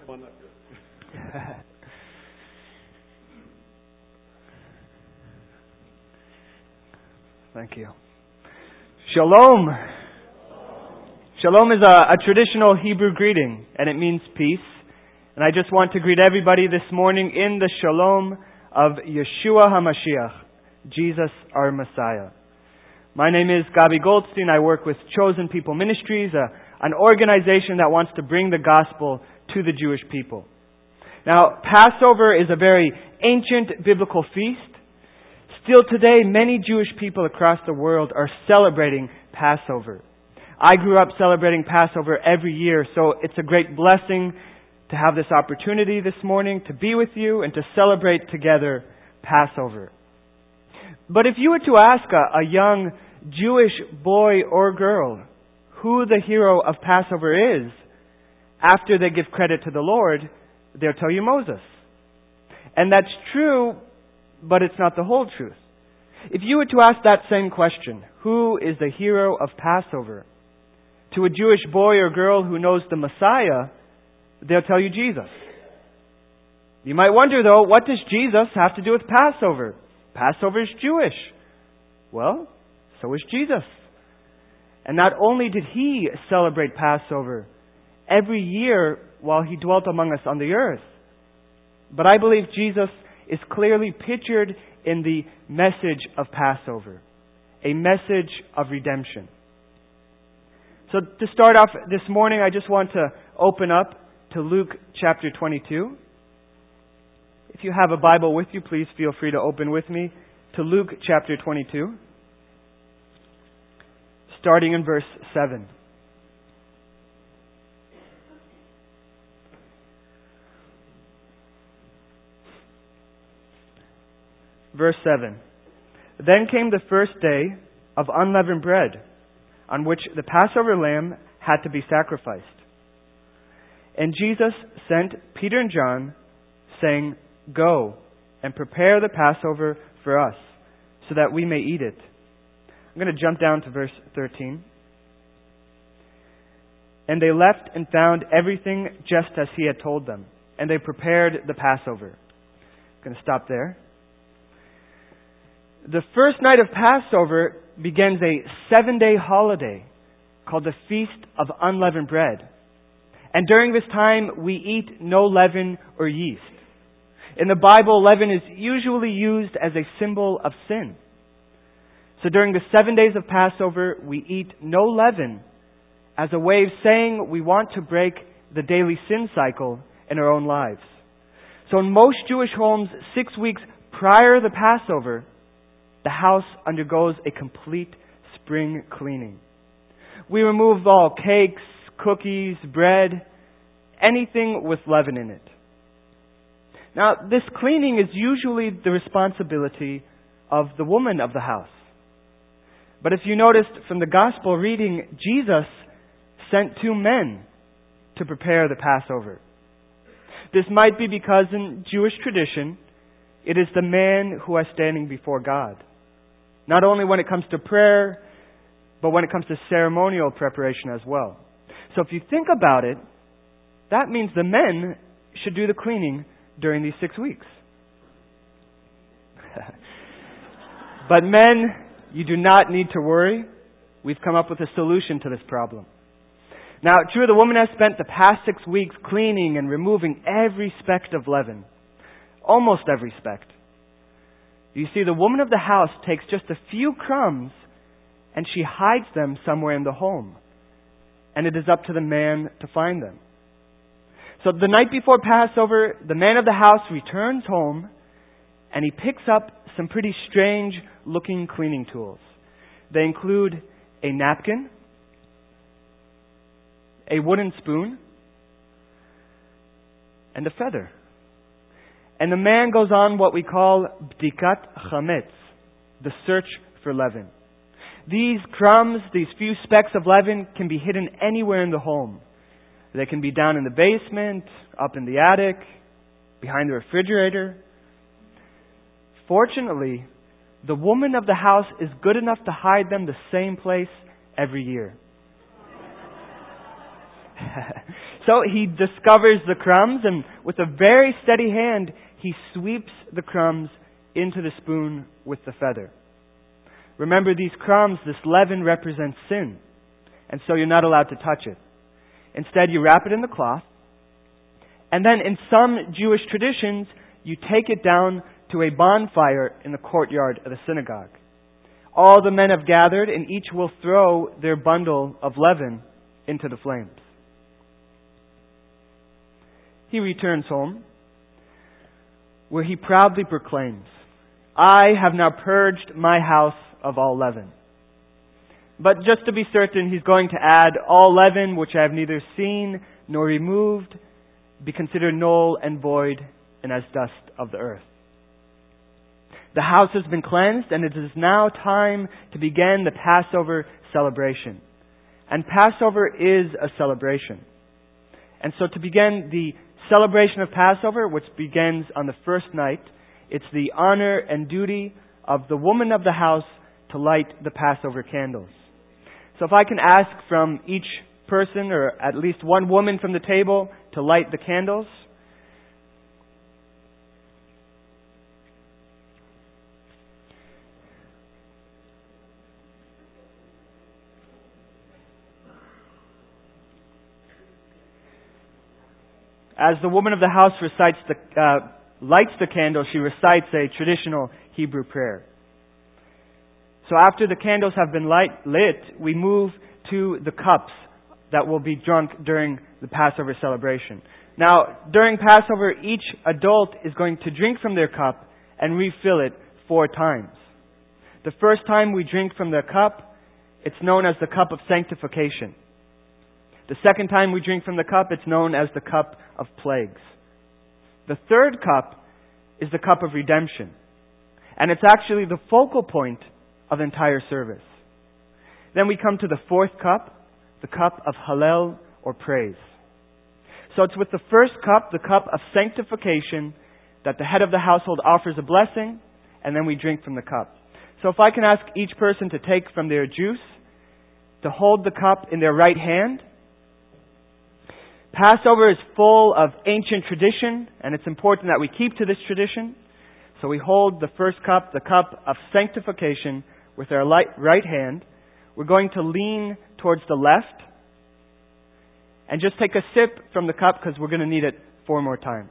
Come on up here. Thank you. Shalom. Shalom is a traditional Hebrew greeting, and it means peace. And I just want to greet everybody this morning in the Shalom of Yeshua HaMashiach, Jesus our Messiah. My name is Gabi Goldstein. I work with Chosen People Ministries, an organization that wants to bring the gospel to the Jewish people. Now, Passover is a very ancient biblical feast. Still today, many Jewish people across the world are celebrating Passover. I grew up celebrating Passover every year, so it's a great blessing to have this opportunity this morning to be with you and to celebrate together Passover. But if you were to ask a young Jewish boy or girl who the hero of Passover is, after they give credit to the Lord, they'll tell you Moses. And that's true, but it's not the whole truth. If you were to ask that same question, who is the hero of Passover, to a Jewish boy or girl who knows the Messiah, they'll tell you Jesus. You might wonder, though, what does Jesus have to do with Passover? Passover is Jewish. Well, so is Jesus. And not only did He celebrate Passover every year while He dwelt among us on the earth, but I believe Jesus is clearly pictured in the message of Passover, a message of redemption. So to start off this morning, I just want to open up to Luke chapter 22. If you have a Bible with you, please feel free to open with me to Luke chapter 22, starting in verse 7. Verse 7. Then came the first day of unleavened bread, on which the Passover lamb had to be sacrificed. And Jesus sent Peter and John, saying, "Go and prepare the Passover for us, so that we may eat it." I'm going to jump down to verse 13. And they left and found everything just as He had told them, and they prepared the Passover. I'm going to stop there. The first night of Passover begins a 7-day holiday called the Feast of Unleavened Bread. And during this time, we eat no leaven or yeast. In the Bible, leaven is usually used as a symbol of sin. So during the 7 days of Passover, we eat no leaven as a way of saying we want to break the daily sin cycle in our own lives. So in most Jewish homes, 6 weeks prior to the Passover, the house undergoes a complete spring cleaning. We remove all cakes, cookies, bread, anything with leaven in it. Now, this cleaning is usually the responsibility of the woman of the house. But if you noticed from the gospel reading, Jesus sent 2 men to prepare the Passover. This might be because in Jewish tradition, it is the man who is standing before God. Not only when it comes to prayer, but when it comes to ceremonial preparation as well. So if you think about it, that means the men should do the cleaning during these 6 weeks. But men, you do not need to worry. We've come up with a solution to this problem. Now, true, the woman has spent the past 6 weeks cleaning and removing every speck of leaven. Almost every speck. You see, the woman of the house takes just a few crumbs and she hides them somewhere in the home. And it is up to the man to find them. So the night before Passover, the man of the house returns home and he picks up some pretty strange looking cleaning tools. They include a napkin, a wooden spoon, and a feather. And the man goes on what we call bdikat chametz, the search for leaven. These crumbs, these few specks of leaven can be hidden anywhere in the home. They can be down in the basement, up in the attic, behind the refrigerator. Fortunately, the woman of the house is good enough to hide them the same place every year. So he discovers the crumbs, and with a very steady hand, he sweeps the crumbs into the spoon with the feather. Remember, these crumbs, this leaven, represents sin, and so you're not allowed to touch it. Instead, you wrap it in the cloth, and then in some Jewish traditions, you take it down to a bonfire in the courtyard of the synagogue. All the men have gathered, and each will throw their bundle of leaven into the flames. He returns home, where he proudly proclaims, "I have now purged my house of all leaven." But just to be certain, he's going to add, "All leaven which I have neither seen nor removed be considered null and void and as dust of the earth." The house has been cleansed, and it is now time to begin the Passover celebration. And Passover is a celebration. And so to begin the celebration of Passover, which begins on the first night, it's the honor and duty of the woman of the house to light the Passover candles. So if I can ask from each person, or at least one woman from the table, to light the candles. As the woman of the house lights the candle, she recites a traditional Hebrew prayer. So after the candles have been lit, we move to the cups that will be drunk during the Passover celebration. Now, during Passover, each adult is going to drink from their cup and refill it 4 times. The first time we drink from the cup, it's known as the cup of sanctification. The second time we drink from the cup, it's known as the cup of plagues. The third cup is the cup of redemption. And it's actually the focal point of the entire service. Then we come to the fourth cup, the cup of Hallel, or praise. So it's with the first cup, the cup of sanctification, that the head of the household offers a blessing, and then we drink from the cup. So if I can ask each person to take from their juice, to hold the cup in their right hand. Passover is full of ancient tradition, and it's important that we keep to this tradition. So we hold the first cup, the cup of sanctification, with our right hand. We're going to lean towards the left and just take a sip from the cup, because we're going to need it 4 more times.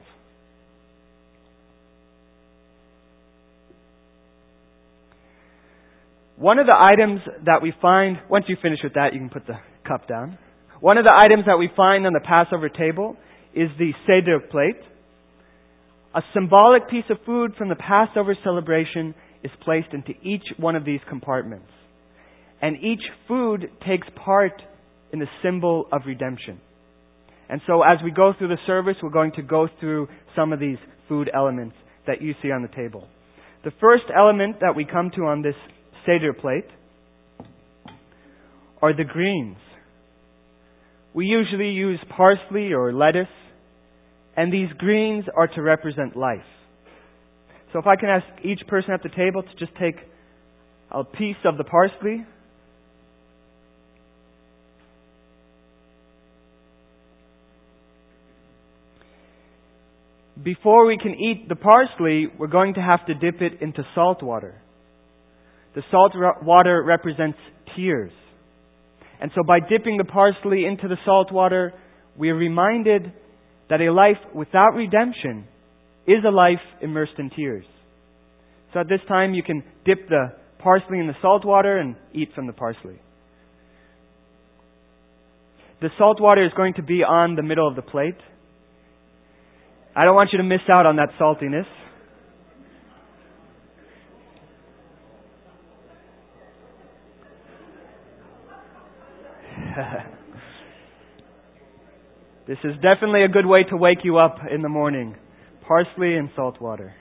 One of the items that we find, once you finish with that, you can put the cup down. One of the items that we find on the Passover table is the Seder plate. A symbolic piece of food from the Passover celebration is placed into each one of these compartments. And each food takes part in the symbol of redemption. And so as we go through the service, we're going to go through some of these food elements that you see on the table. The first element that we come to on this Seder plate are the greens. We usually use parsley or lettuce, and these greens are to represent life. So if I can ask each person at the table to just take a piece of the parsley. Before we can eat the parsley, we're going to have to dip it into salt water. The salt water represents tears. And so by dipping the parsley into the salt water, we are reminded that a life without redemption is a life immersed in tears. So at this time, you can dip the parsley in the salt water and eat from the parsley. The salt water is going to be on the middle of the plate. I don't want you to miss out on that saltiness. This is definitely a good way to wake you up in the morning. Parsley and salt water.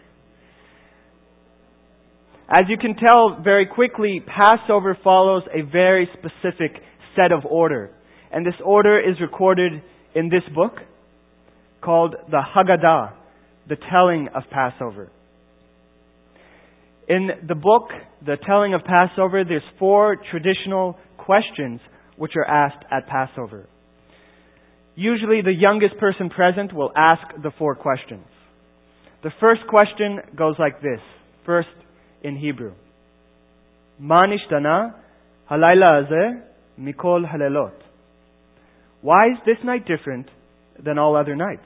As you can tell very quickly, Passover follows a very specific set of order. And this order is recorded in this book called the Haggadah, the telling of Passover. In the book, the telling of Passover, there's 4 traditional questions which are asked at Passover. usually the youngest person present will ask the 4 questions. The first question goes like this, first in Hebrew. Ma nishtana halayla hazeh mikol halelot. Why is this night different than all other nights?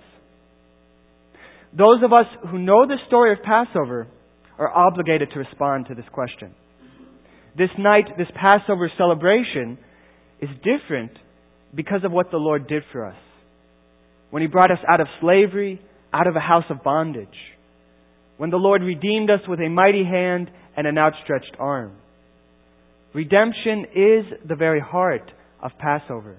Those of us who know the story of Passover are obligated to respond to this question. This night, this Passover celebration is different because of what the Lord did for us. When He brought us out of slavery, out of a house of bondage. When the Lord redeemed us with a mighty hand and an outstretched arm. Redemption is the very heart of Passover.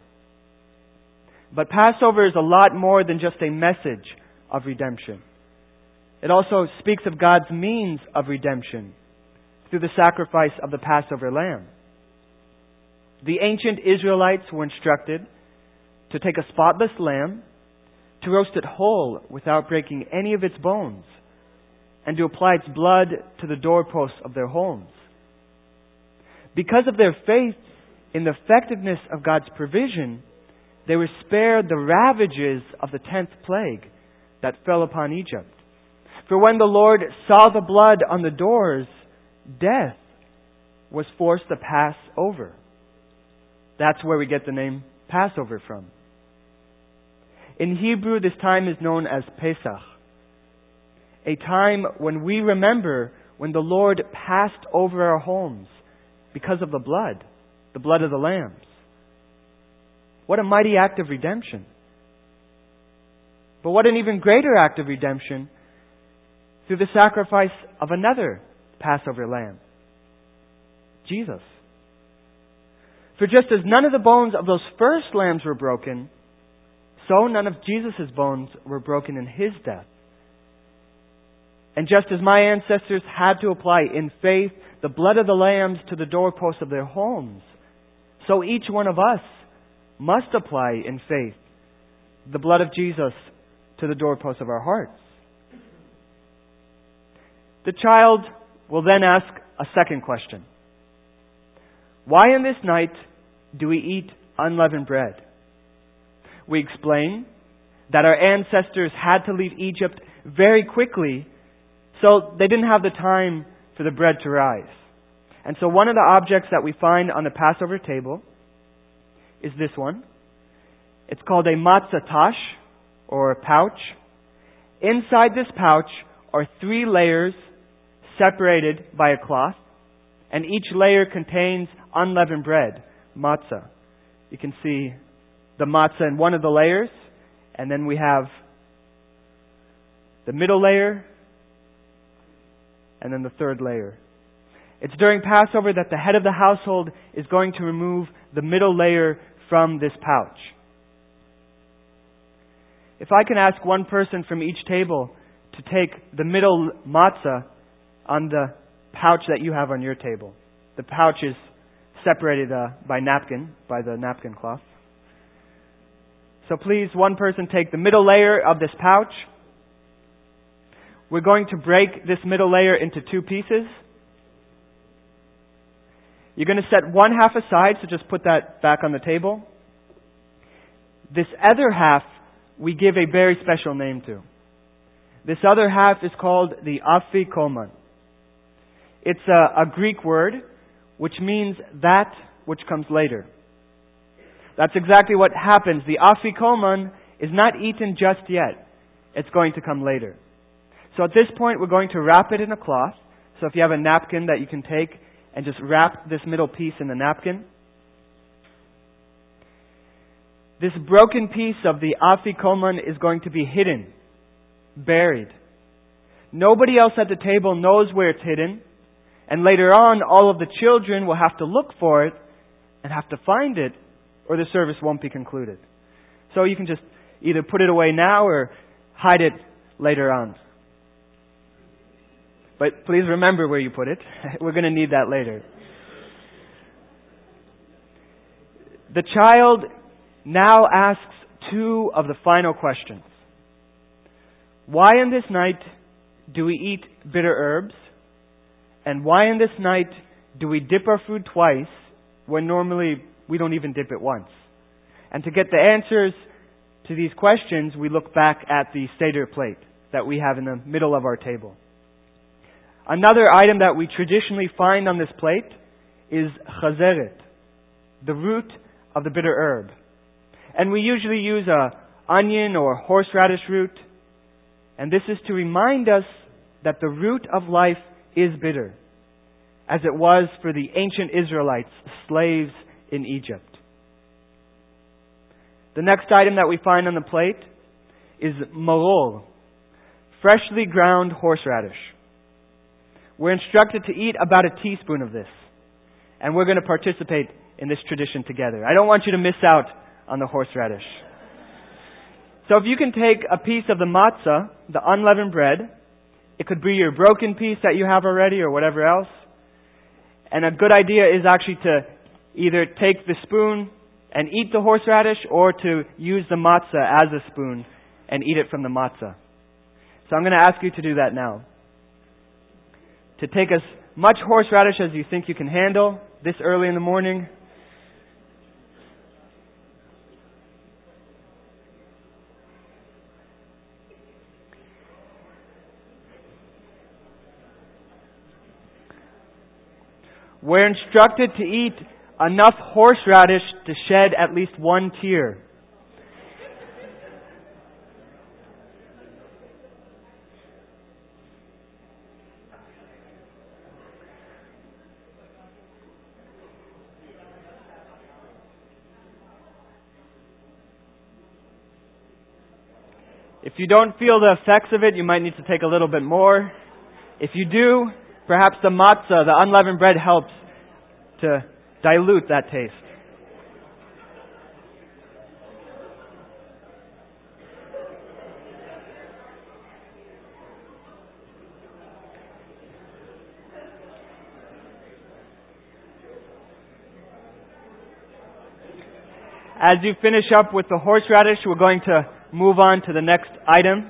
But Passover is a lot more than just a message of redemption. It also speaks of God's means of redemption through the sacrifice of the Passover lamb. The ancient Israelites were instructed to take a spotless lamb, to roast it whole without breaking any of its bones, and to apply its blood to the doorposts of their homes. Because of their faith in the effectiveness of God's provision, they were spared the ravages of the 10th plague that fell upon Egypt. For when the Lord saw the blood on the doors, death was forced to pass over. That's where we get the name Passover from. In Hebrew, this time is known as Pesach. A time when we remember when the Lord passed over our homes because of the blood of the lambs. What a mighty act of redemption. But what an even greater act of redemption through the sacrifice of another Passover lamb, Jesus. For just as none of the bones of those first lambs were broken, so none of Jesus' bones were broken in His death. And just as my ancestors had to apply in faith the blood of the lambs to the doorposts of their homes, so each one of us must apply in faith the blood of Jesus to the doorposts of our hearts. The child will then ask a second question. Why in this night do we eat unleavened bread? We explain that our ancestors had to leave Egypt very quickly, so they didn't have the time for the bread to rise. And so one of the objects that we find on the Passover table is this one. It's called a matzah tash, or a pouch. Inside this pouch are 3 layers separated by a cloth, and each layer contains unleavened bread, matzah. You can see the matzah in one of the layers, and then we have the middle layer, and then the third layer. It's during Passover that the head of the household is going to remove the middle layer from this pouch. If I can ask one person from each table to take the middle matzah on the pouch that you have on your table. The pouch is separated by the napkin cloth. So please, one person take the middle layer of this pouch. We're going to break this middle layer into 2 pieces. You're going to set one half aside, so just put that back on the table. This other half we give a very special name to. This other half is called the afikoman. It's a Greek word which means that which comes later. That's exactly what happens. The afikoman is not eaten just yet. It's going to come later. So at this point we're going to wrap it in a cloth. So if you have a napkin that you can take and just wrap this middle piece in the napkin. This broken piece of the afikoman is going to be hidden, buried. Nobody else at the table knows where it's hidden. And later on, all of the children will have to look for it and have to find it, or the service won't be concluded. So you can just either put it away now or hide it later on. But please remember where you put it. We're going to need that later. The child now asks 2 of the final questions. Why in this night do we eat bitter herbs? And why in this night do we dip our food twice when normally we don't even dip it once? And to get the answers to these questions, we look back at the Seder plate that we have in the middle of our table. Another item that we traditionally find on this plate is chazeret, the root of the bitter herb. And we usually use a onion or horseradish root. And this is to remind us that the root of life is bitter, as it was for the ancient Israelites, slaves in Egypt. The next item that we find on the plate is maror, freshly ground horseradish. We're instructed to eat about a teaspoon of this, and we're going to participate in this tradition together. I don't want you to miss out on the horseradish. So if you can take a piece of the matzah, the unleavened bread, it could be your broken piece that you have already or whatever else. And a good idea is actually to either take the spoon and eat the horseradish, or to use the matzah as a spoon and eat it from the matzah. So I'm going to ask you to do that now. To take as much horseradish as you think you can handle this early in the morning. We're instructed to eat enough horseradish to shed at least one tear. If you don't feel the effects of it, you might need to take a little bit more. If you do, perhaps the matzah, the unleavened bread, helps to dilute that taste. As you finish up with the horseradish, we're going to move on to the next item.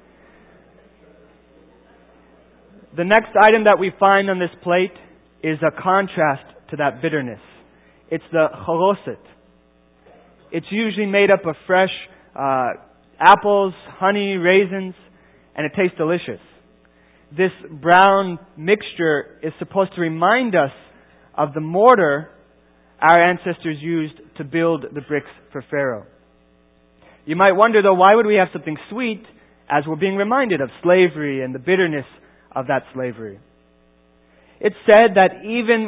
The next item that we find on this plate is a contrast to that bitterness. It's the charoset. It's usually made up of fresh apples, honey, raisins, and it tastes delicious. This brown mixture is supposed to remind us of the mortar our ancestors used to build the bricks for Pharaoh. You might wonder, though, why would we have something sweet as we're being reminded of slavery and the bitterness of that slavery? It's said that even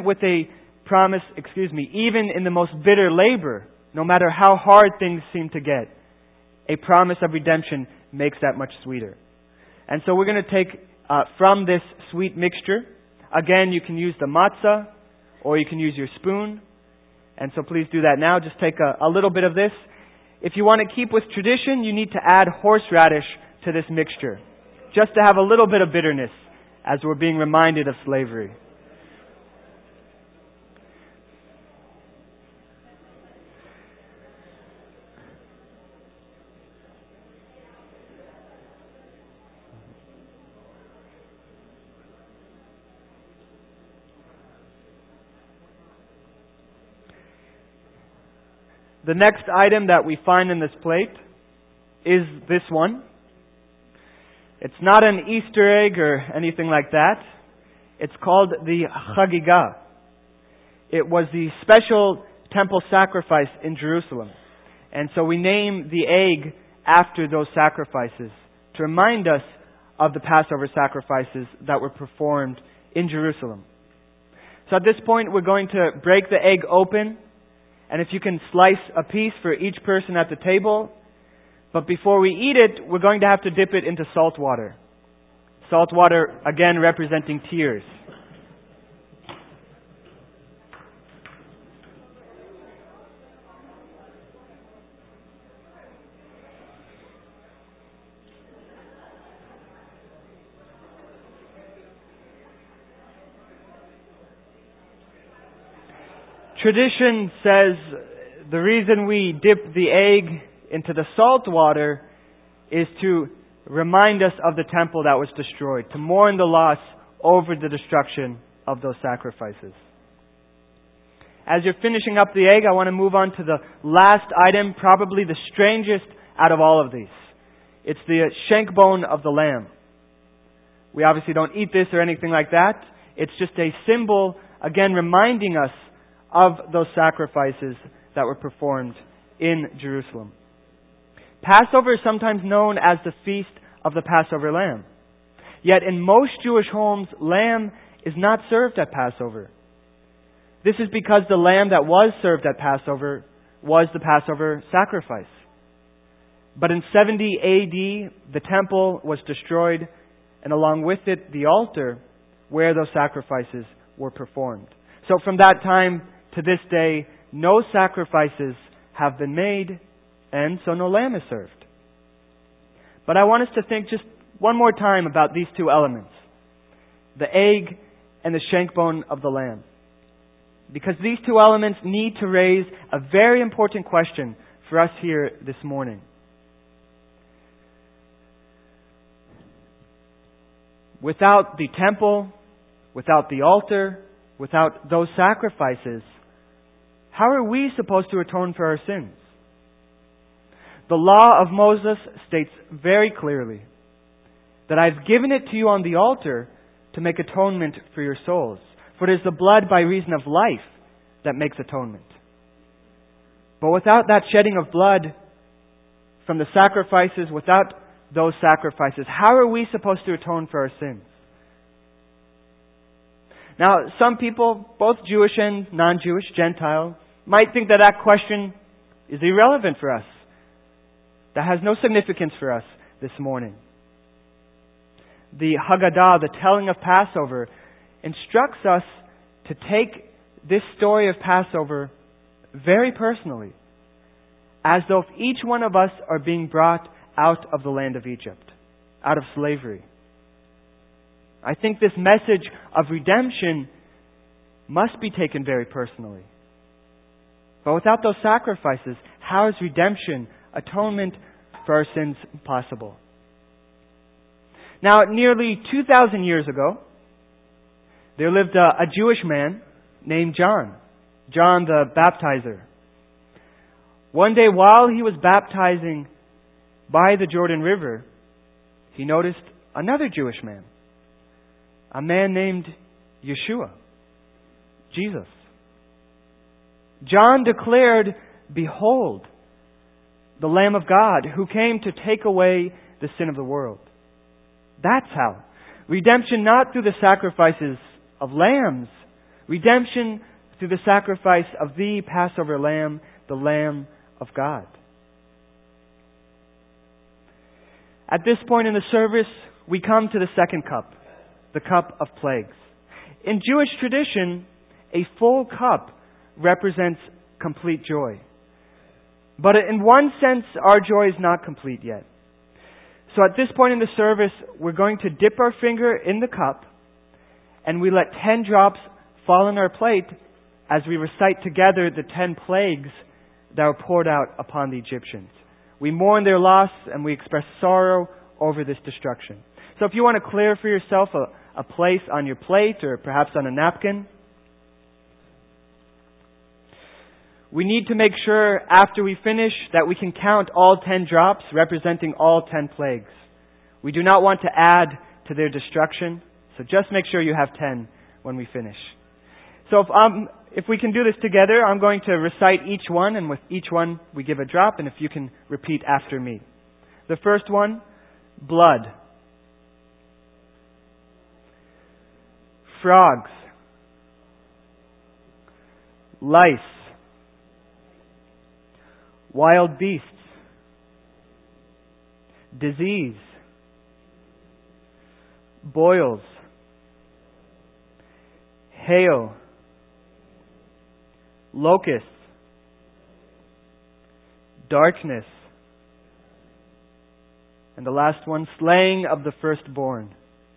in the most bitter labor, no matter how hard things seem to get, a promise of redemption makes that much sweeter. And so we're going to take from this sweet mixture. Again, you can use the matzah, or you can use your spoon. And so please do that now. Just take a little bit of this. If you want to keep with tradition, you need to add horseradish to this mixture, just to have a little bit of bitterness as we're being reminded of slavery. The next item that we find in this plate is this one. It's not an Easter egg or anything like that. It's called the Chagigah. It was the special temple sacrifice in Jerusalem. And so we name the egg after those sacrifices to remind us of the Passover sacrifices that were performed in Jerusalem. So at this point, we're going to break the egg open. And if you can slice a piece for each person at the table. But before we eat it, we're going to have to dip it into salt water. Salt water, again, representing tears. Tradition says the reason we dip the egg into the salt water is to remind us of the temple that was destroyed, to mourn the loss over the destruction of those sacrifices. As you're finishing up the egg, I want to move on to the last item, probably the strangest out of all of these. It's the shank bone of the lamb. We obviously don't eat this or anything like that. It's just a symbol, again, reminding us of those sacrifices that were performed in Jerusalem. Passover is sometimes known as the Feast of the Passover Lamb. Yet in most Jewish homes, lamb is not served at Passover. This is because the lamb that was served at Passover was the Passover sacrifice. But in 70 AD, the temple was destroyed, and along with it, the altar where those sacrifices were performed. So from that time to this day, no sacrifices have been made, and so no lamb is served. But I want us to think just one more time about these two elements, the egg and the shank bone of the lamb. Because these two elements need to raise a very important question for us here this morning. Without the temple, without the altar, without those sacrifices, how are we supposed to atone for our sins? The law of Moses states very clearly that I've given it to you on the altar to make atonement for your souls. For it is the blood by reason of life that makes atonement. But without that shedding of blood from the sacrifices, without those sacrifices, how are we supposed to atone for our sins? Now, some people, both Jewish and non-Jewish, Gentile, might think that that question is irrelevant for us. That has no significance for us this morning. The Haggadah, the telling of Passover, instructs us to take this story of Passover very personally, as though each one of us are being brought out of the land of Egypt, out of slavery. I think this message of redemption must be taken very personally. But without those sacrifices, how is redemption, atonement for our sins possible? Now, nearly 2,000 years ago, there lived a Jewish man named John the Baptizer. One day while he was baptizing by the Jordan River, he noticed another Jewish man, a man named Yeshua, Jesus. John declared, "Behold, the Lamb of God who came to take away the sin of the world." That's how. Redemption not through the sacrifices of lambs. Redemption through the sacrifice of the Passover Lamb, the Lamb of God. At this point in the service, we come to the second cup, the cup of plagues. In Jewish tradition, a full cup represents complete joy. But in one sense, our joy is not complete yet. So at this point in the service, we're going to dip our finger in the cup and we let 10 drops fall on our plate as we recite together the 10 plagues that were poured out upon the Egyptians. We mourn their loss and we express sorrow over this destruction. So if you want to clear for yourself a place on your plate or perhaps on a napkin, we need to make sure after we finish that we can count all 10 drops representing all 10 plagues. We do not want to add to their destruction, so just make sure you have 10 when we finish. So if we can do this together, I'm going to recite each one, and with each one we give a drop, and if you can repeat after me. The first one, blood. Frogs. Lice. Wild beasts. Disease. Boils. Hail. Locusts. Darkness. And the last one, slaying of the firstborn.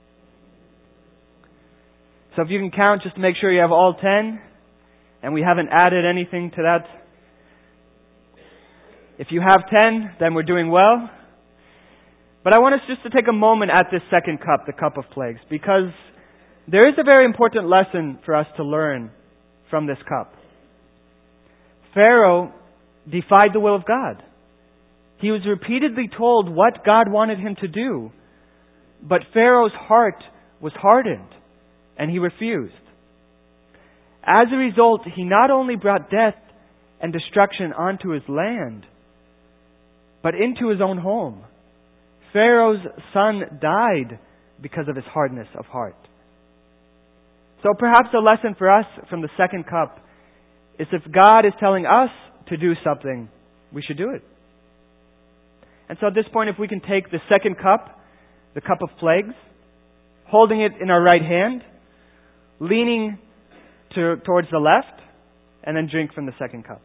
So if you can count, just to make sure you have all 10, and we haven't added anything to that. If you have 10, then we're doing well. But I want us just to take a moment at this second cup, the cup of plagues, because there is a very important lesson for us to learn from this cup. Pharaoh defied the will of God. He was repeatedly told what God wanted him to do, but Pharaoh's heart was hardened, and he refused. As a result, he not only brought death and destruction onto his land, but into his own home. Pharaoh's son died because of his hardness of heart. So perhaps a lesson for us from the second cup is if God is telling us to do something, we should do it. And so at this point, if we can take the second cup, the cup of plagues, holding it in our right hand, leaning towards the left, and then drink from the second cup.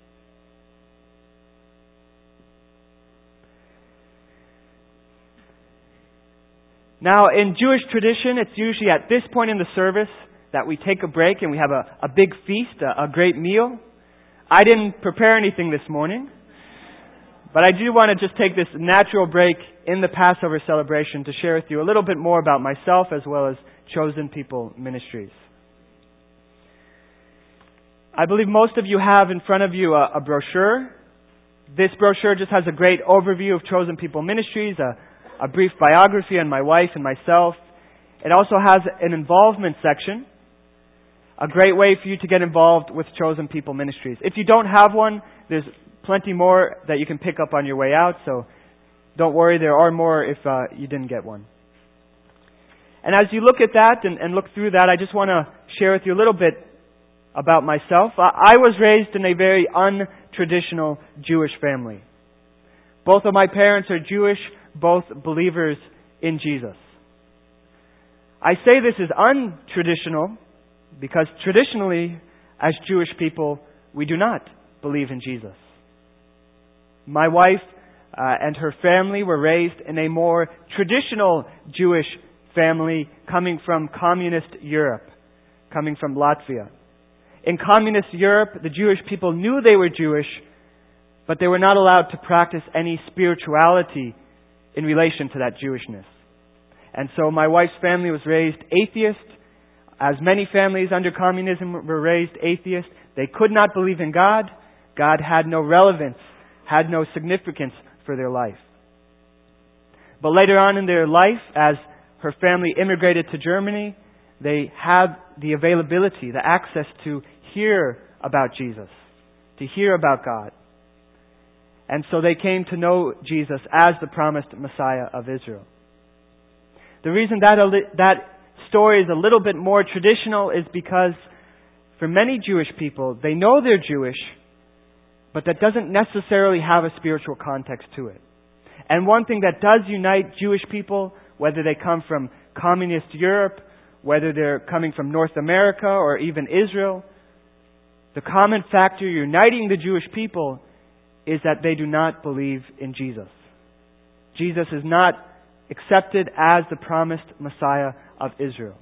Now, in Jewish tradition, it's usually at this point in the service that we take a break and we have a big feast, a great meal. I didn't prepare anything this morning, but I do want to just take this natural break in the Passover celebration to share with you a little bit more about myself as well as Chosen People Ministries. I believe most of you have in front of you a brochure. This brochure just has a great overview of Chosen People Ministries, a brief biography on my wife and myself. It also has an involvement section, a great way for you to get involved with Chosen People Ministries. If you don't have one, there's plenty more that you can pick up on your way out, so don't worry, there are more if you didn't get one. And as you look at that and look through that, I just want to share with you a little bit about myself. I was raised in a very untraditional Jewish family. Both of my parents are Jewish, both believers in Jesus. I say this is untraditional because traditionally, as Jewish people, we do not believe in Jesus. My wife and her family were raised in a more traditional Jewish family coming from communist Europe, coming from Latvia. In communist Europe, the Jewish people knew they were Jewish, but they were not allowed to practice any spirituality in relation to that Jewishness. And so my wife's family was raised atheist. As many families under communism were raised atheist, they could not believe in God. God had no relevance, had no significance for their life. But later on in their life, as her family immigrated to Germany, they had the availability, the access to hear about Jesus, to hear about God. And so they came to know Jesus as the promised Messiah of Israel. The reason that story is a little bit more traditional is because for many Jewish people, they know they're Jewish, but that doesn't necessarily have a spiritual context to it. And one thing that does unite Jewish people, whether they come from communist Europe, whether they're coming from North America or even Israel, the common factor uniting the Jewish people is that they do not believe in Jesus. Jesus is not accepted as the promised Messiah of Israel.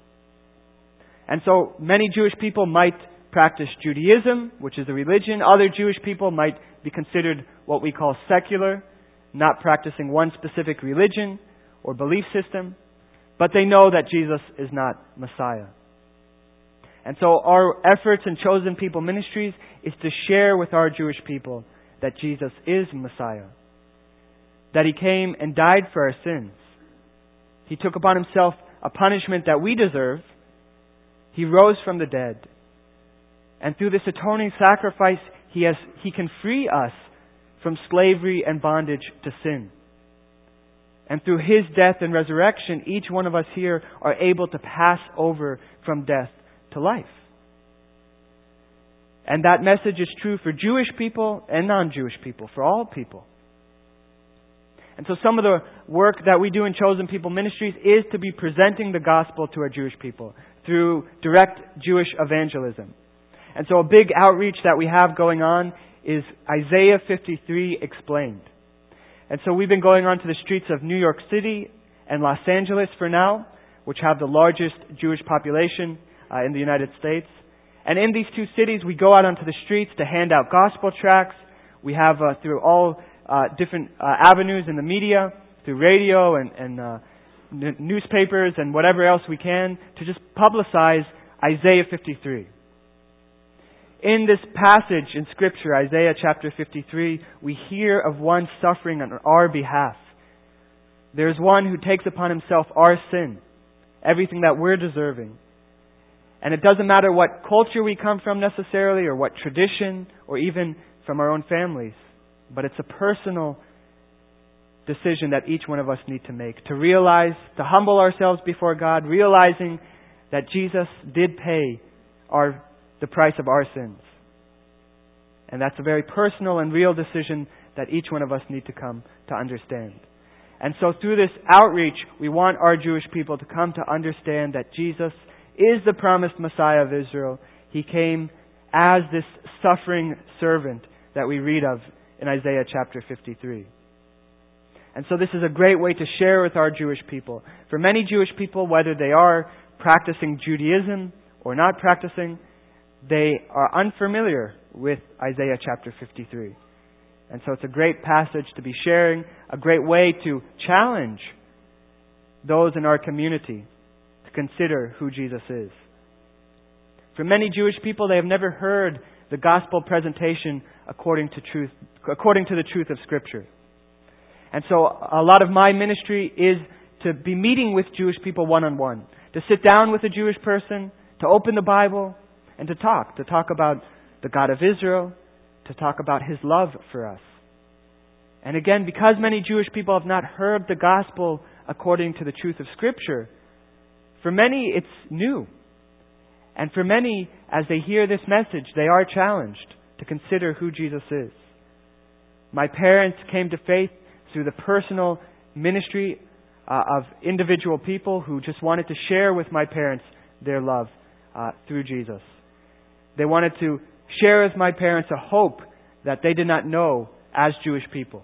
And so many Jewish people might practice Judaism, which is a religion. Other Jewish people might be considered what we call secular, not practicing one specific religion or belief system. But they know that Jesus is not Messiah. And so our efforts in Chosen People Ministries is to share with our Jewish people that Jesus is Messiah. That He came and died for our sins. He took upon Himself a punishment that we deserve. He rose from the dead. And through this atoning sacrifice, He can free us from slavery and bondage to sin. And through His death and resurrection, each one of us here are able to pass over from death to life. And that message is true for Jewish people and non-Jewish people, for all people. And so some of the work that we do in Chosen People Ministries is to be presenting the gospel to our Jewish people through direct Jewish evangelism. And so a big outreach that we have going on is Isaiah 53 Explained. And so we've been going on to the streets of New York City and Los Angeles for now, which have the largest Jewish population in the United States. And in these two cities, we go out onto the streets to hand out gospel tracts. We have through all different avenues in the media, through radio and newspapers and whatever else we can, to just publicize Isaiah 53. in this passage in Scripture, Isaiah chapter 53, we hear of one suffering on our behalf. There's one who takes upon himself our sin, everything that we're deserving. And it doesn't matter what culture we come from necessarily, or what tradition, or even from our own families. But it's a personal decision that each one of us need to make. To realize, to humble ourselves before God, realizing that Jesus did pay the price of our sins. And that's a very personal and real decision that each one of us need to come to understand. And so through this outreach, we want our Jewish people to come to understand that Jesus is the promised Messiah of Israel. He came as this suffering servant that we read of in Isaiah chapter 53. And so this is a great way to share with our Jewish people. For many Jewish people, whether they are practicing Judaism or not practicing, they are unfamiliar with Isaiah chapter 53. And so it's a great passage to be sharing, a great way to challenge those in our community to consider who Jesus is. For many Jewish people, they have never heard the gospel presentation according to the truth of Scripture. And so a lot of my ministry is to be meeting with Jewish people one-on-one, to sit down with a Jewish person, to open the Bible, and to talk about the God of Israel, to talk about His love for us. And again, because many Jewish people have not heard the gospel according to the truth of Scripture, for many it's new. And for many, as they hear this message, they are challenged to consider who Jesus is. My parents came to faith through the personal ministry of individual people who just wanted to share with my parents their love through Jesus. They wanted to share with my parents a hope that they did not know as Jewish people.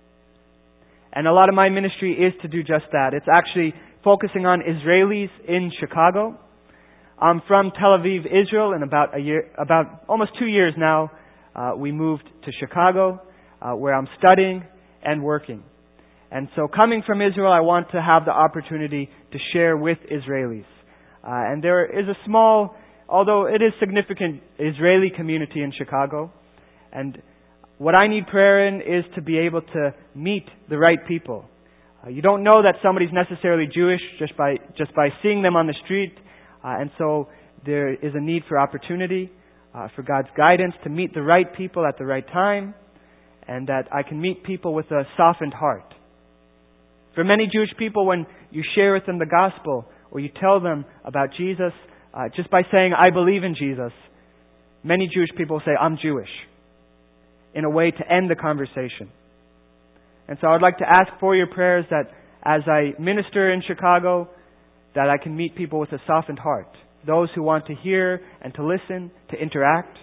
And a lot of my ministry is to do just that. It's actually focusing on Israelis in Chicago. I'm from Tel Aviv, Israel, and about almost 2 years now, we moved to Chicago, where I'm studying and working. And so coming from Israel, I want to have the opportunity to share with Israelis. And there is a small, although it is significant, Israeli community in Chicago. And what I need prayer in is to be able to meet the right people. You don't know that somebody's necessarily Jewish just by seeing them on the street. And so there is a need for opportunity, for God's guidance to meet the right people at the right time, and that I can meet people with a softened heart. For many Jewish people, when you share with them the gospel or you tell them about Jesus, just by saying, I believe in Jesus, many Jewish people say, I'm Jewish, in a way to end the conversation. And so I would like to ask for your prayers that as I minister in Chicago, that I can meet people with a softened heart. Those who want to hear and to listen, to interact.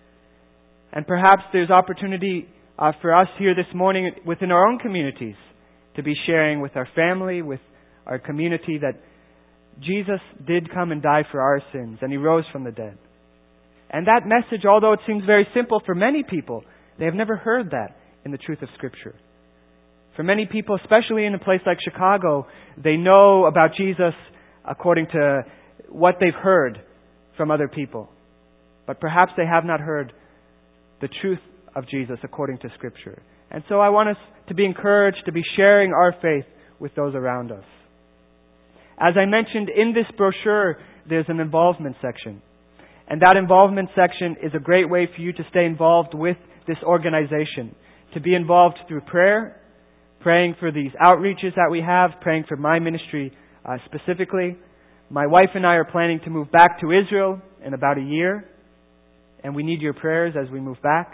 And perhaps there's opportunity for us here this morning within our own communities to be sharing with our family, with our community, that Jesus did come and die for our sins, and He rose from the dead. And that message, although it seems very simple for many people, they have never heard that in the truth of Scripture. For many people, especially in a place like Chicago, they know about Jesus according to what they've heard from other people. But perhaps they have not heard the truth of Jesus according to Scripture. And so I want us to be encouraged to be sharing our faith with those around us. As I mentioned, in this brochure, there's an involvement section. And that involvement section is a great way for you to stay involved with this organization. To be involved through prayer, praying for these outreaches that we have, praying for my ministry specifically. My wife and I are planning to move back to Israel in about a year, and we need your prayers as we move back.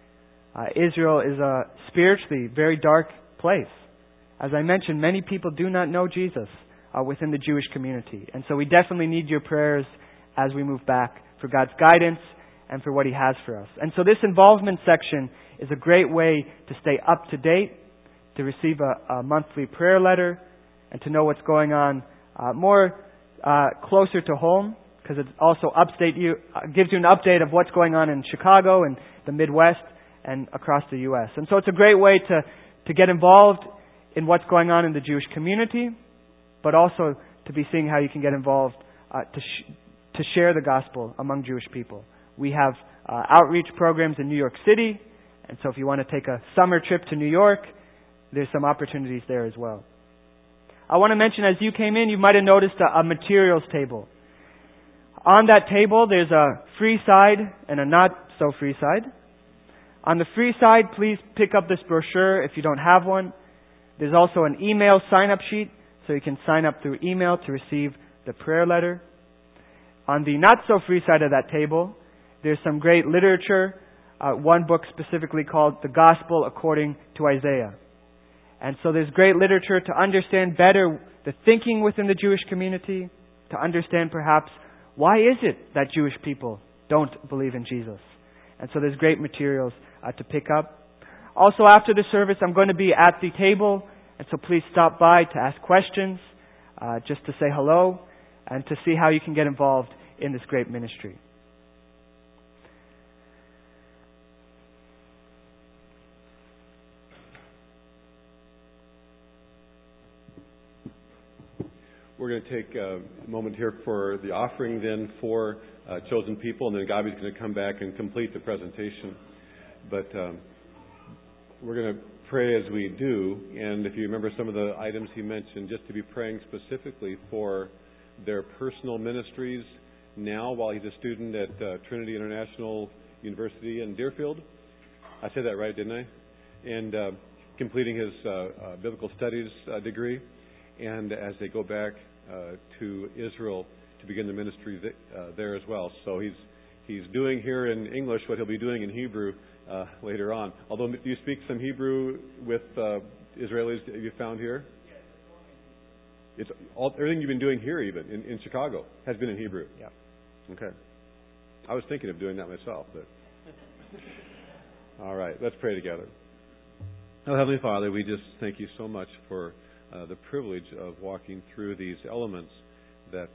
Israel is a spiritually very dark place. As I mentioned, many people do not know Jesus within the Jewish community. And so we definitely need your prayers as we move back for God's guidance and for what He has for us. And so this involvement section is a great way to stay up to date, to receive a monthly prayer letter, and to know what's going on more closer to home, because it also gives you an update of what's going on in Chicago and the Midwest and across the U.S. And so it's a great way to get involved in what's going on in the Jewish community, but also to be seeing how you can get involved to share the gospel among Jewish people. We have outreach programs in New York City. And so if you want to take a summer trip to New York, there's some opportunities there as well. I want to mention, as you came in, you might have noticed a materials table. On that table, there's a free side and a not so free side. On the free side, please pick up this brochure if you don't have one. There's also an email sign-up sheet, so you can sign up through email to receive the prayer letter. On the not so free side of that table, there's some great literature. One book specifically called The Gospel According to Isaiah. And so there's great literature to understand better the thinking within the Jewish community, to understand perhaps why is it that Jewish people don't believe in Jesus. And so there's great materials to pick up. Also, after the service, I'm going to be at the table, and so please stop by to ask questions, just to say hello, and to see how you can get involved in this great ministry. We're going to take a moment here for the offering then for chosen people, and then Gabi's going to come back and complete the presentation. But we're going to pray as we do, and if you remember some of the items he mentioned, just to be praying specifically for their personal ministries now while he's a student at Trinity International University in Deerfield. I said that right, didn't I? And completing his biblical studies degree. And as they go back to Israel to begin the ministry there as well. So he's doing here in English what he'll be doing in Hebrew later on. Although, do you speak some Hebrew with Israelis that you found here? It's everything you've been doing here, even in Chicago, has been in Hebrew. Yeah. Okay. I was thinking of doing that myself, but all right. Let's pray together. Oh, Heavenly Father, we just thank you so much for the privilege of walking through these elements that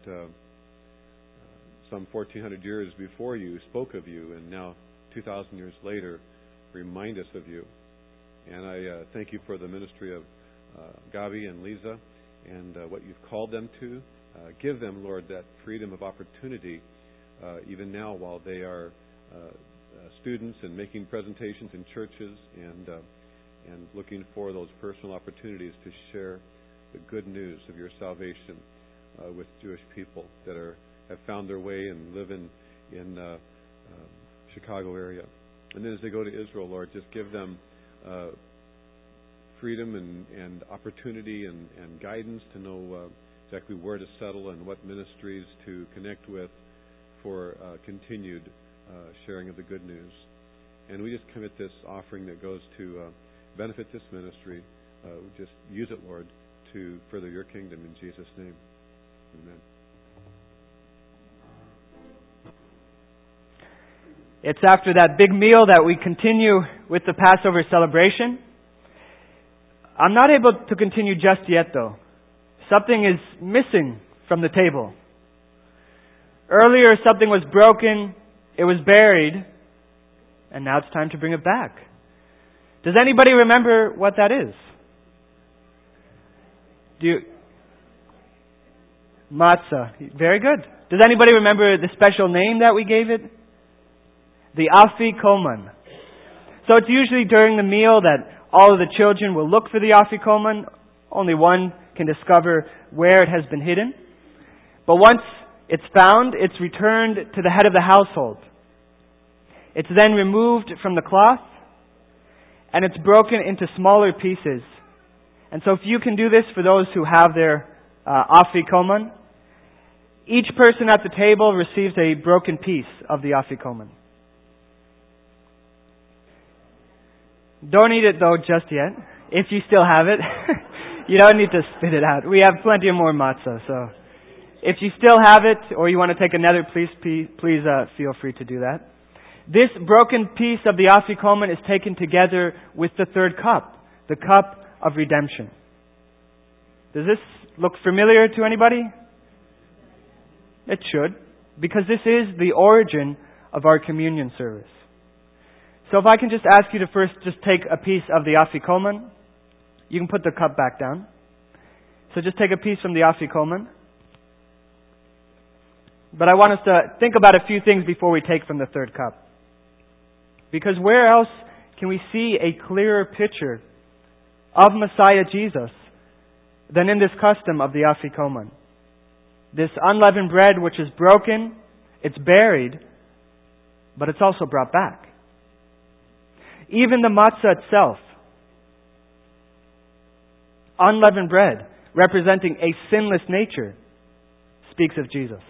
some 1,400 years before you spoke of you, and now 2,000 years later remind us of you. And I thank you for the ministry of Gabi and Lisa and what you've called them to. Give them, Lord, that freedom of opportunity even now while they are students and making presentations in churches and looking for those personal opportunities to share the good news of your salvation with Jewish people that have found their way and live in Chicago area. And then as they go to Israel, Lord, just give them freedom and opportunity and guidance to know exactly where to settle and what ministries to connect with for continued sharing of the good news. And we just commit this offering that goes to benefit this ministry. Just use it, Lord, to further your kingdom in Jesus' name. Amen. It's after that big meal that we continue with the Passover celebration. I'm not able to continue just yet, though. Something is missing from the table. Earlier, something was broken, it was buried, and now it's time to bring it back. Does anybody remember what that is? Matzah. Very good. Does anybody remember the special name that we gave it? The Afikoman. So it's usually during the meal that all of the children will look for the Afikoman. Only one can discover where it has been hidden. But once it's found, it's returned to the head of the household. It's then removed from the cloth, and it's broken into smaller pieces. And so if you can do this for those who have their Afikoman, each person at the table receives a broken piece of the Afikoman. Don't eat it though just yet, if you still have it. You don't need to spit it out. We have plenty of more matzah, so if you still have it or you want to take another, please feel free to do that. This broken piece of the Afikoman is taken together with the third cup, the cup of redemption. Does this look familiar to anybody? It should, because this is the origin of our communion service. So if I can just ask you to first just take a piece of the Afikoman. You can put the cup back down. So just take a piece from the Afikoman. But I want us to think about a few things before we take from the third cup. Because where else can we see a clearer picture of Messiah Jesus than in this custom of the Afikoman? This unleavened bread which is broken, it's buried, but it's also brought back. Even the matzah itself, unleavened bread, representing a sinless nature, speaks of Jesus.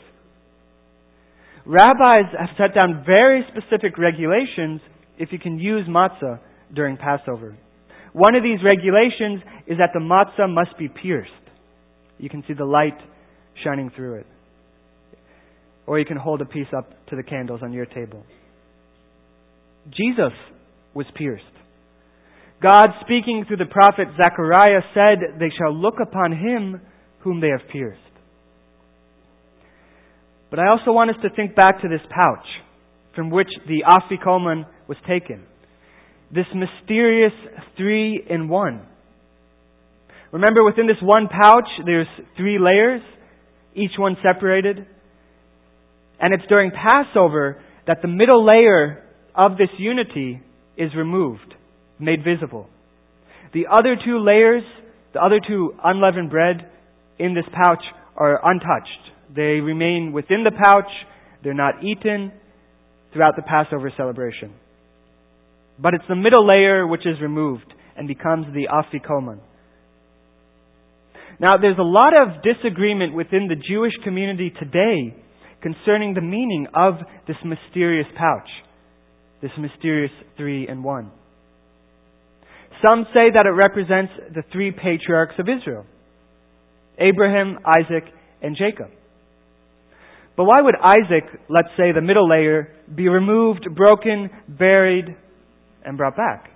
Rabbis have set down very specific regulations if you can use matzah during Passover. One of these regulations is that the matzah must be pierced. You can see the light shining through it. Or you can hold a piece up to the candles on your table. Jesus was pierced. God, speaking through the prophet Zechariah, said, "They shall look upon him whom they have pierced." But I also want us to think back to this pouch from which the Afikoman was taken. This mysterious 3-in-1. Remember, within this one pouch, there's 3 layers, each one separated. And it's during Passover that the middle layer of this unity is removed, made visible. The other 2 layers, the other 2 unleavened bread in this pouch are untouched. They remain within the pouch. They're not eaten throughout the Passover celebration. But it's the middle layer which is removed and becomes the Afikoman. Now, there's a lot of disagreement within the Jewish community today concerning the meaning of this mysterious pouch, this mysterious 3-in-1. Some say that it represents the 3 patriarchs of Israel, Abraham, Isaac, and Jacob. But why would Isaac, let's say the middle layer, be removed, broken, buried, and brought back?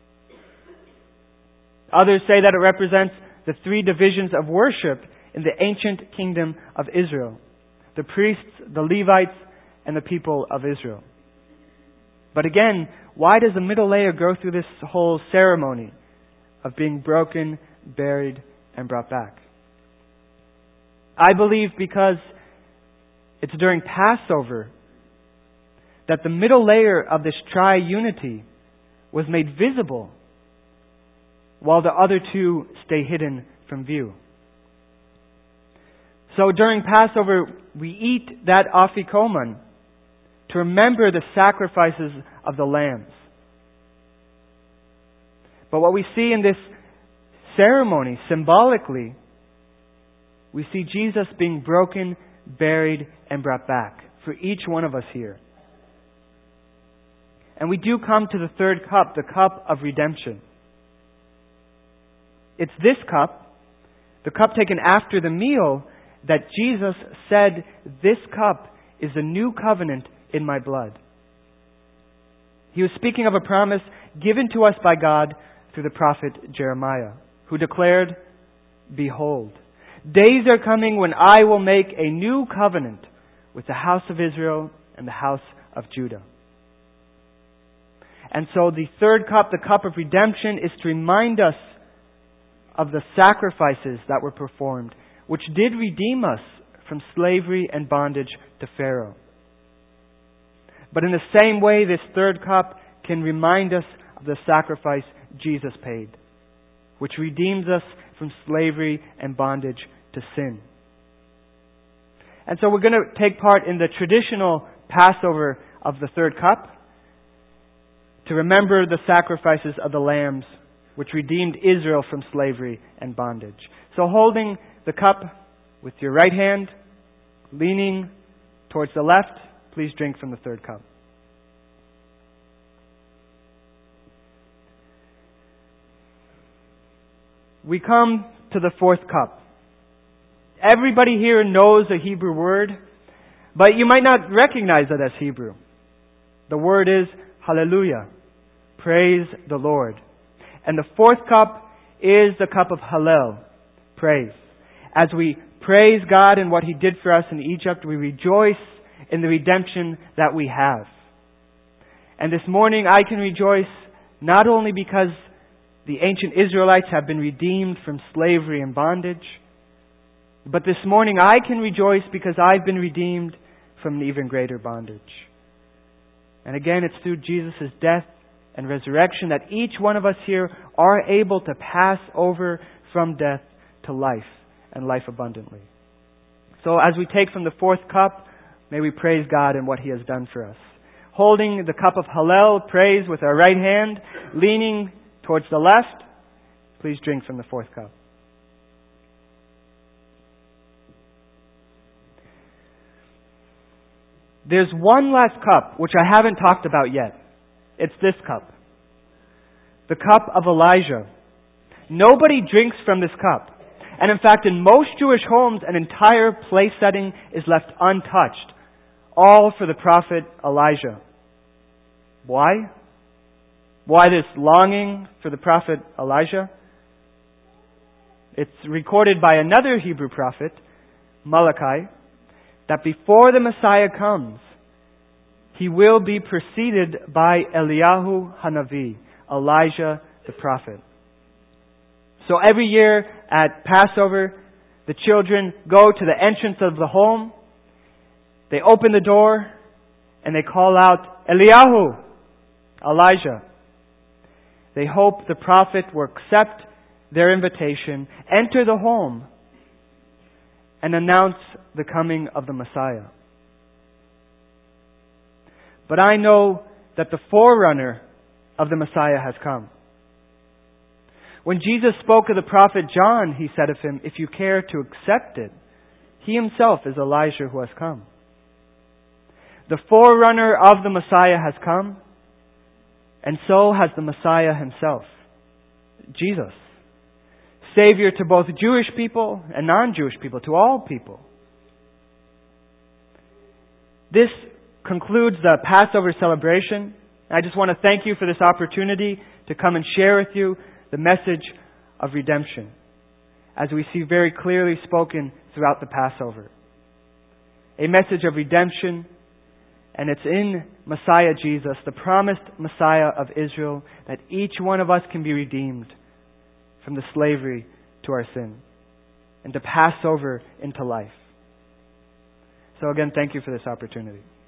Others say that it represents the 3 divisions of worship in the ancient kingdom of Israel: the priests, the Levites, and the people of Israel. But again, why does the middle layer go through this whole ceremony of being broken, buried, and brought back? I believe because it's during Passover that the middle layer of this tri-unity was made visible while the other 2 stay hidden from view. So during Passover, we eat that afikoman to remember the sacrifices of the lambs. But what we see in this ceremony, symbolically, we see Jesus being broken, buried, and brought back for each one of us here. And we do come to the 3rd cup, the cup of redemption. It's this cup, the cup taken after the meal, that Jesus said, "This cup is the new covenant in my blood." He was speaking of a promise given to us by God through the prophet Jeremiah, who declared, "Behold, days are coming when I will make a new covenant with the house of Israel and the house of Judah." And so the 3rd cup, the cup of redemption, is to remind us of the sacrifices that were performed, which did redeem us from slavery and bondage to Pharaoh. But in the same way, this 3rd cup can remind us of the sacrifice Jesus paid, which redeems us from slavery and bondage to sin. And so we're going to take part in the traditional Passover of the 3rd cup to remember the sacrifices of the lambs which redeemed Israel from slavery and bondage. So holding the cup with your right hand, leaning towards the left, please drink from the 3rd cup. We come to the 4th cup. Everybody here knows a Hebrew word, but you might not recognize it as Hebrew. The word is hallelujah. Praise the Lord. And the 4th cup is the cup of Hallel, praise. As we praise God and what He did for us in Egypt, we rejoice in the redemption that we have. And this morning I can rejoice not only because the ancient Israelites have been redeemed from slavery and bondage, but this morning I can rejoice because I've been redeemed from an even greater bondage. And again, it's through Jesus' death and resurrection that each one of us here are able to pass over from death to life and life abundantly. So as we take from the fourth cup, may we praise God in what He has done for us. Holding the cup of Hallel, praise with our right hand, leaning towards the left, please drink from the fourth cup. There's one last cup which I haven't talked about yet. It's this cup. The cup of Elijah. Nobody drinks from this cup. And in fact, in most Jewish homes, an entire place setting is left untouched. All for the prophet Elijah. Why? Why this longing for the prophet Elijah? It's recorded by another Hebrew prophet, Malachi, that before the Messiah comes, he will be preceded by Eliyahu Hanavi, Elijah the prophet. So every year at Passover, the children go to the entrance of the home, they open the door, and they call out, Eliyahu, Elijah. They hope the prophet will accept their invitation, enter the home, and announce the coming of the Messiah. But I know that the forerunner of the Messiah has come. When Jesus spoke of the prophet John, He said of him, if you care to accept it, he himself is Elijah who has come. The forerunner of the Messiah has come, and so has the Messiah Himself, Jesus. Savior to both Jewish people and non-Jewish people, to all people. This concludes the Passover celebration. I just want to thank you for this opportunity to come and share with you the message of redemption, as we see very clearly spoken throughout the Passover. A message of redemption, and it's in Messiah Jesus, the promised Messiah of Israel, that each one of us can be redeemed from the slavery to our sin and to pass over into life. So again, thank you for this opportunity.